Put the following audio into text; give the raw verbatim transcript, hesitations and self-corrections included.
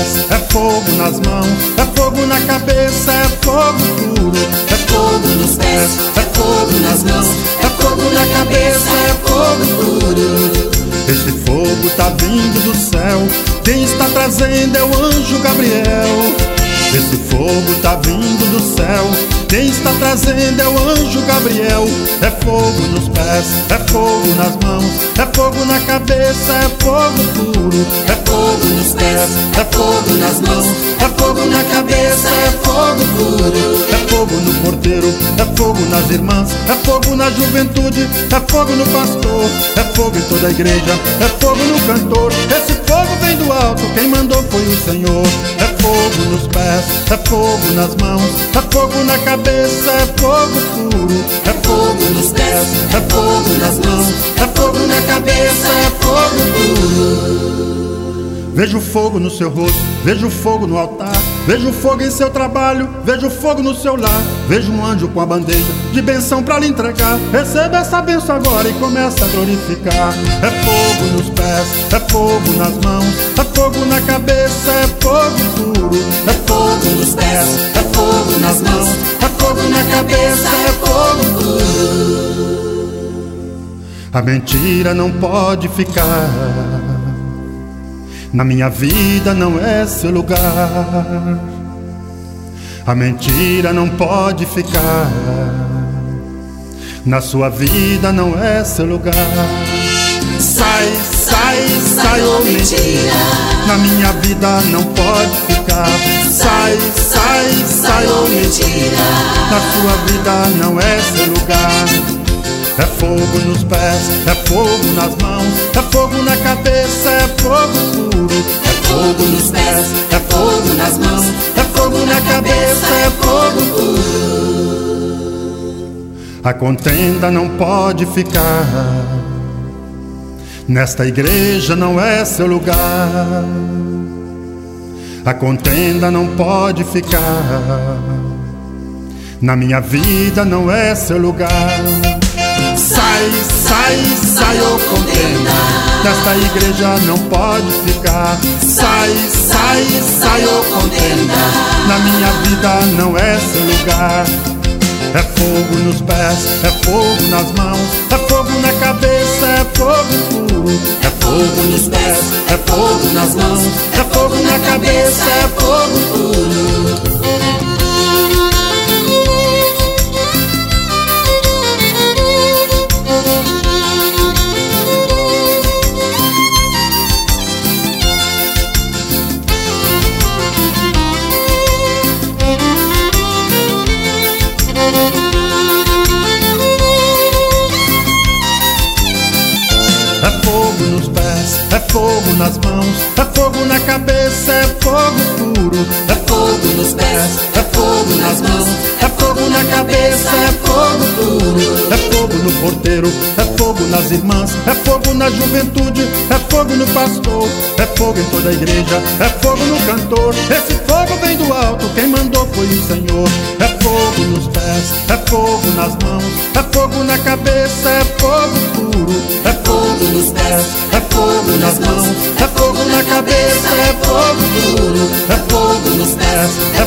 pés, é fogo nas mãos, é fogo na cabeça, é fogo puro. É fogo nos pés, é fogo nas mãos, é fogo na cabeça, é fogo puro. Esse fogo tá vindo do céu, quem está trazendo é o anjo Gabriel. Esse fogo tá vindo do céu, quem está trazendo é o anjo Gabriel. É fogo nos pés, é fogo nas mãos, é fogo na cabeça, é fogo puro. É fogo nos pés, é fogo nas mãos, é fogo na cabeça, é fogo puro. É fogo no porteiro, é fogo nas irmãs, é fogo na juventude, é fogo no pastor, é fogo em toda a igreja, é fogo no cantor. Esse fogo vem do alto, quem mandou foi o Senhor. É fogo nos pés, é fogo nas mãos, é fogo na cabeça, é fogo puro. É fogo nos pés, é fogo nas mãos, é fogo na cabeça, é fogo puro. Vejo fogo no seu rosto, vejo fogo no altar, vejo fogo em seu trabalho, vejo fogo no seu lar. Vejo um anjo com a bandeja de benção pra lhe entregar. Receba essa benção agora e começa a glorificar. É fogo nos pés, é fogo nas mãos, é fogo na cabeça, é fogo puro. É fogo nos pés, é fogo nas mãos, é fogo na cabeça, é fogo puro. A mentira não pode ficar, na minha vida não é seu lugar. A mentira não pode ficar, na sua vida não é seu lugar. Sai, sai, sai, ô mentira, na minha vida não pode ficar. Sai, sai, sai, ô mentira, na sua vida não é seu lugar. É fogo nos pés, é fogo nas mãos, é fogo na cabeça, é fogo puro. É fogo nos pés, é fogo nas mãos, é fogo na cabeça, é fogo puro. A contenda não pode ficar, nesta igreja não é seu lugar. A contenda não pode ficar, na minha vida não é seu lugar. Sai, sai, sai, ô contenda, nesta igreja não pode ficar. Sai, sai, sai, ô contenda, na minha vida não é seu lugar. É fogo nos pés, é fogo nas mãos, é fogo na cabeça, é fogo puro. É fogo nos pés, é fogo nas mãos, é fogo na cabeça, é fogo puro. É fogo nos pés, é fogo nas mãos, é fogo na cabeça, é fogo puro. É fogo nos pés, é fogo nas mãos, é fogo na cabeça, é fogo puro. É fogo no porteiro, é fogo nas irmãs, é fogo na juventude, é fogo no pastor, é fogo em toda a igreja, é fogo no cantor. Esse fogo vem do alto, quem mandou foi o Senhor. É fogo nos pés, é fogo nas mãos, é fogo na cabeça, é fogo puro. É fogo nos pés, é fogo nas mãos, é fogo na cabeça, é fogo puro. É fogo nos pés,